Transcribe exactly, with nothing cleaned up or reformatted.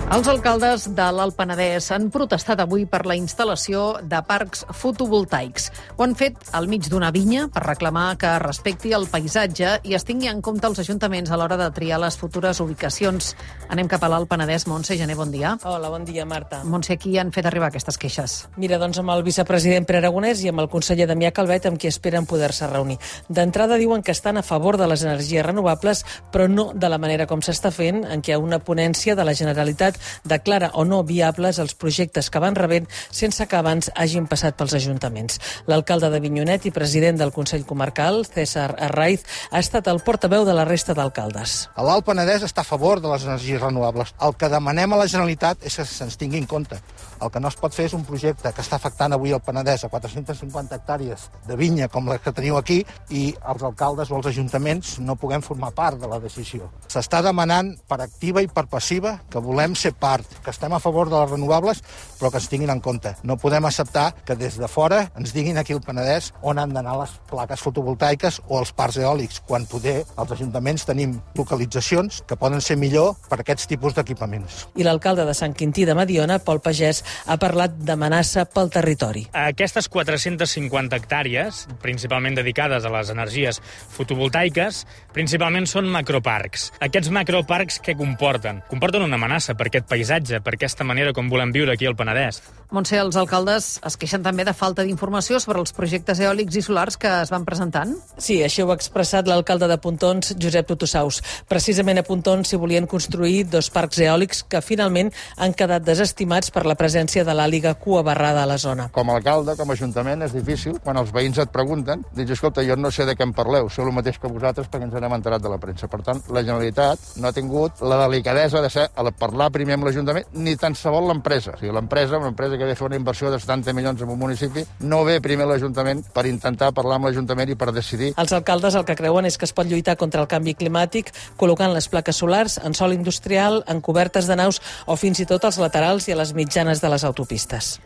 Els alcaldes de l'Alt Penedès han protestat avui per la instal·lació de parcs fotovoltaics. Ho han fet al mig d'una vinya per reclamar que es respecti el paisatge i es tingui en compte els ajuntaments a l'hora de triar les futures ubicacions. Anem cap a l'Alt Penedès. Montse Gené, bon dia. Hola, bon dia, Marta. Montse, a qui han fet arribar aquestes queixes? Mira, doncs amb el vicepresident Pere Aragonès i amb el conseller Damià Calvet, amb qui esperen poder-se reunir. D'entrada diuen que estan a favor de les energies renovables, però no de la manera com s'està fent, en què una ponència de la Generalitat declara o no viables els projectes que van rebent sense que abans hagin passat pels ajuntaments. L'alcalde d'Avinyonet i president del Consell Comarcal, César Arraiz, ha estat el portaveu de la resta d'alcaldes. L'Alt Penedès està a favor de les energies renovables. El que demanem a la Generalitat és que se'ns tingui en compte. El que no es pot fer és un projecte que està afectant avui el Penedès a quatre-centes cinquanta hectàrees de vinya com la que teniu aquí i els alcaldes o els ajuntaments no puguem formar part de la decisió. S'està demanant per activa i per passiva que volem ser part, que estem a favor de les renovables, però que ens tinguin en compte. No podem acceptar que des de fora ens diguin aquí al Penedès on han d'anar les plaques fotovoltaiques o els parcs eòlics, quan poder els ajuntaments tenim localitzacions que poden ser millor per aquests tipus d'equipaments. I l'alcalde de Sant Quintí de Mediona, Pol Pagès, ha parlat d'amenaça pel territori. Aquestes quatre-centes cinquanta hectàrees, principalment dedicades a les energies fotovoltaiques, principalment són macroparcs. Aquests macroparcs què comporten? Comporten una amenaça per aquest paisatge, per aquesta manera com volem viure aquí al Penedès. Montse, els alcaldes es queixen també de falta d'informació sobre els projectes eòlics i solars que es van presentant? Sí, això ho ha expressat l'alcalde de Pontons, Josep Tutusaus. Precisament a Pontons s'hi volien construir dos parcs eòlics que finalment han quedat desestimats per la presència de l'àliga cuabarrada a la zona. Com a alcalde, com a ajuntament, és difícil. Quan els veïns et pregunten, dius, escolta, jo no sé de què em parleu, sou el mateix que vosaltres perquè ens n'hem enterat de la premsa. Per tant, la Generalitat no ha tingut la delicadesa de ser a parlar primer amb l'Ajuntament, ni tan sabol l'empresa. O sigui, l'empresa, una empresa que ve a fer una inversió de setanta milions en un municipi, no ve primer l'Ajuntament per intentar parlar amb l'Ajuntament i per decidir. Els alcaldes el que creuen és que es pot lluitar contra el canvi climàtic col·locant les plaques solars en sòl industrial, en cobertes de naus o fins i tot als laterals i a les mitjanes de les autopistes.